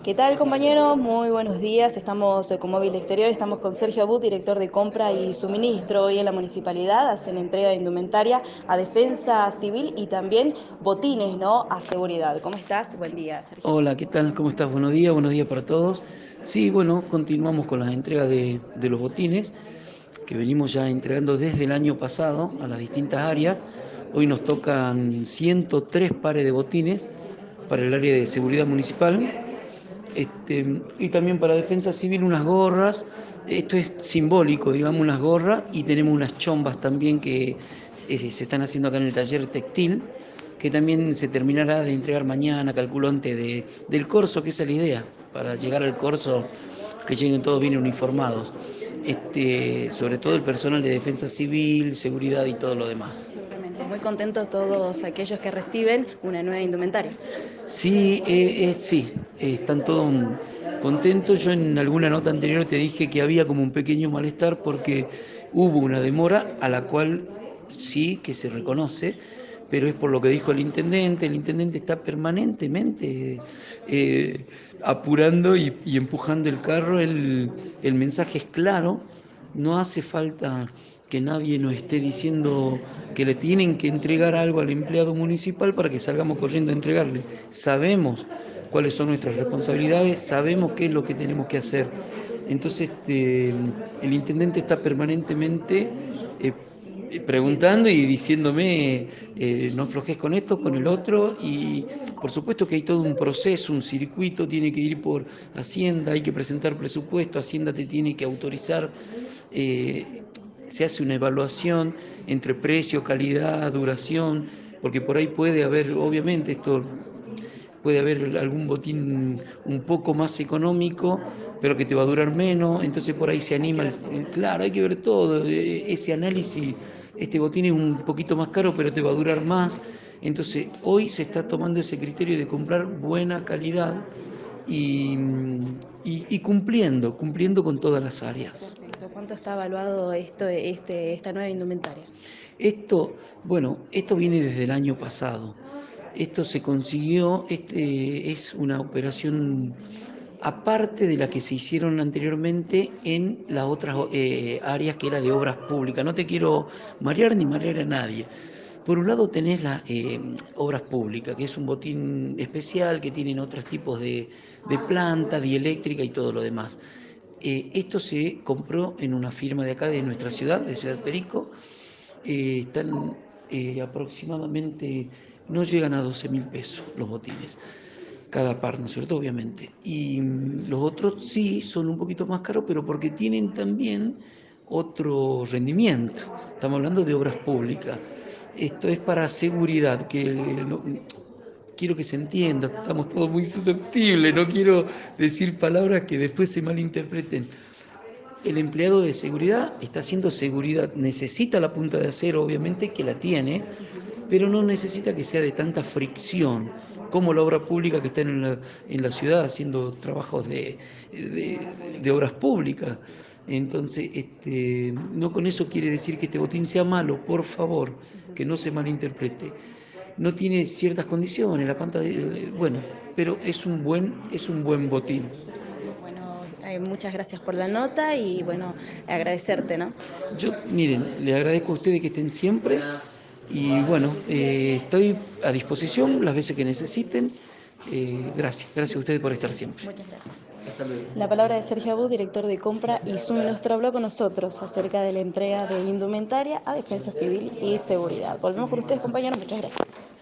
¿Qué tal, compañero? Muy buenos días. Estamos con Móvil Exterior, estamos con Sergio Abud, director de compra y suministro. Hoy en la municipalidad hacen entrega de indumentaria a Defensa Civil y también botines, ¿no? A seguridad. ¿Cómo estás? Buen día, Sergio. Hola, ¿qué tal? ¿Cómo estás? Buenos días para todos. Sí, bueno, continuamos con las entregas de los botines que venimos ya entregando desde el año pasado a las distintas áreas. Hoy nos tocan 103 pares de botines para el área de seguridad municipal, y también para defensa civil unas gorras. Esto es simbólico, digamos, unas gorras, y tenemos unas chombas también que se están haciendo acá en el taller textil, que también se terminará de entregar mañana, calculo antes del corso, que esa es la idea, para llegar al corso que lleguen todos bien uniformados. Sobre todo el personal de defensa civil, seguridad y todo lo demás. Seguramente. Muy contentos todos aquellos que reciben una nueva indumentaria. Sí, sí, están todos contentos. Yo en alguna nota anterior te dije que había como un pequeño malestar porque hubo una demora a la cual sí que se reconoce, pero es por lo que dijo el intendente. El intendente está permanentemente eh, apurando y empujando el carro. El mensaje es claro, no hace falta que nadie nos esté diciendo que le tienen que entregar algo al empleado municipal para que salgamos corriendo a entregarle. Sabemos cuáles son nuestras responsabilidades, sabemos qué es lo que tenemos que hacer. Entonces, el intendente está permanentemente preguntando y diciéndome, no aflojes con esto, con el otro, y por supuesto que hay todo un proceso, un circuito, tiene que ir por Hacienda, hay que presentar presupuesto, Hacienda te tiene que autorizar, se hace una evaluación entre precio, calidad, duración, porque por ahí puede haber, obviamente, puede haber algún botín un poco más económico, pero que te va a durar menos, entonces por ahí se anima, claro, hay que ver todo, ese análisis. Este botín es un poquito más caro, pero te va a durar más. Entonces hoy se está tomando ese criterio de comprar buena calidad y, y cumpliendo con todas las áreas. Perfecto. ¿Cuánto está evaluado esta nueva indumentaria? Esto viene desde el año pasado. Esto se consiguió, es una operación aparte de la que se hicieron anteriormente en las otras áreas, que era de obras públicas. No te quiero marear ni marear a nadie. Por un lado tenés las obras públicas, que es un botín especial, que tienen otros tipos de planta, dieléctrica y todo lo demás. Esto se compró en una firma de acá, de nuestra ciudad, de Ciudad Perico. Están aproximadamente, no llegan a 12.000 pesos los botines, cada par, ¿no es cierto? Obviamente. Y los otros sí son un poquito más caros, pero porque tienen también otro rendimiento. Estamos hablando de obras públicas. Esto es para seguridad, quiero que se entienda, estamos todos muy susceptibles, no quiero decir palabras que después se malinterpreten. El empleado de seguridad está haciendo seguridad, necesita la punta de acero, obviamente que la tiene, pero no necesita que sea de tanta fricción como la obra pública, que está en la ciudad haciendo trabajos de, de obras públicas. Entonces, no con eso quiere decir que este botín sea malo, por favor, que no se malinterprete. No tiene ciertas condiciones, la pantalla, bueno, pero es un buen botín. Perfecto. Bueno, muchas gracias por la nota y bueno, agradecerte, ¿no? Miren, le agradezco a ustedes que estén siempre y bueno, estoy a disposición las veces que necesiten. Gracias a ustedes por estar siempre. Muchas gracias. Hasta luego. La palabra de Sergio Abud, director de compra y suministro, habló con nosotros acerca de la entrega de indumentaria a Defensa Civil y Seguridad. Volvemos con ustedes, compañeros. Muchas gracias.